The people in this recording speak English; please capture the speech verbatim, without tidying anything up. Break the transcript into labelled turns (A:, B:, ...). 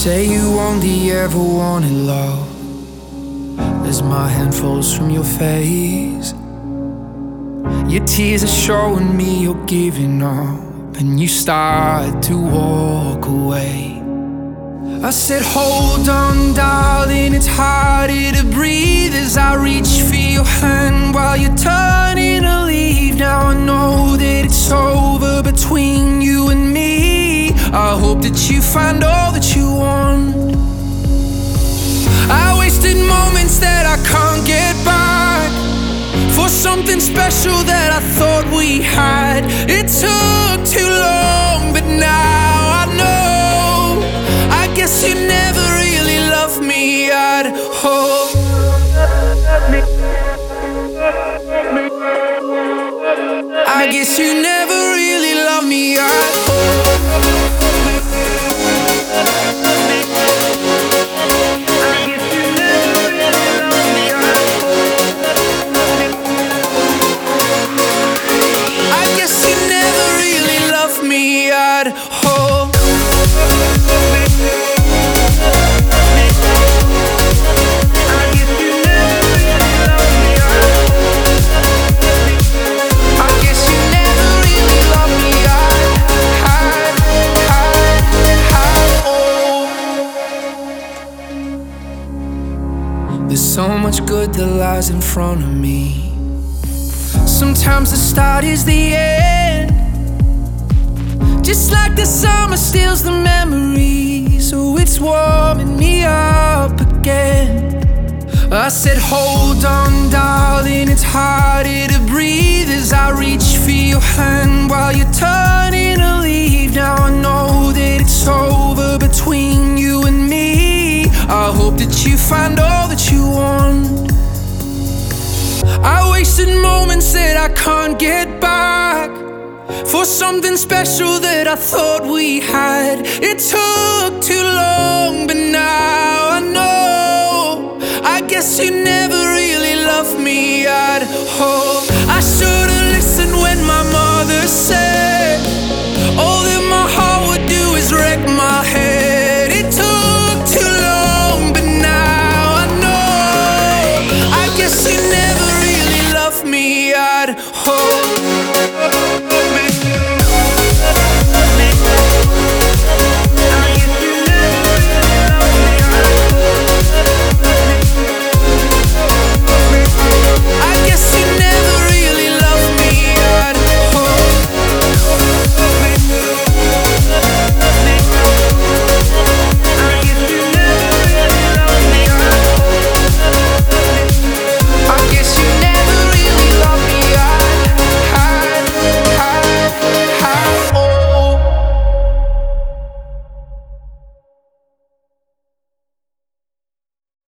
A: say you only ever wanted love as my hand falls from your face. Your tears are showing me you're giving up, and you start to walk away. I said, hold on, darling, it's harder to breathe as I reach for your hand while you're turning to leave. Now I know that it's over between you and me. I hope that you find all that you want. I wasted moments that I can't get back for something special that I thought we had. It took too long, but now I know. I guess you never really loved me at all. I guess you never really loved me at all. There's so much good that lies in front of me. Sometimes the start is the end, just like the summer steals the memories. So it's warming me up again. I said, hold on, darling, it's harder to breathe as I reach for your hand while you're turning to leave. Now I know that it's over between you and me. I hope that you find all that you want. I wasted moments that I can't get back for something special that I thought we had. It took too long, but now I know. I guess you never really loved me at all. I should've listened when my mother said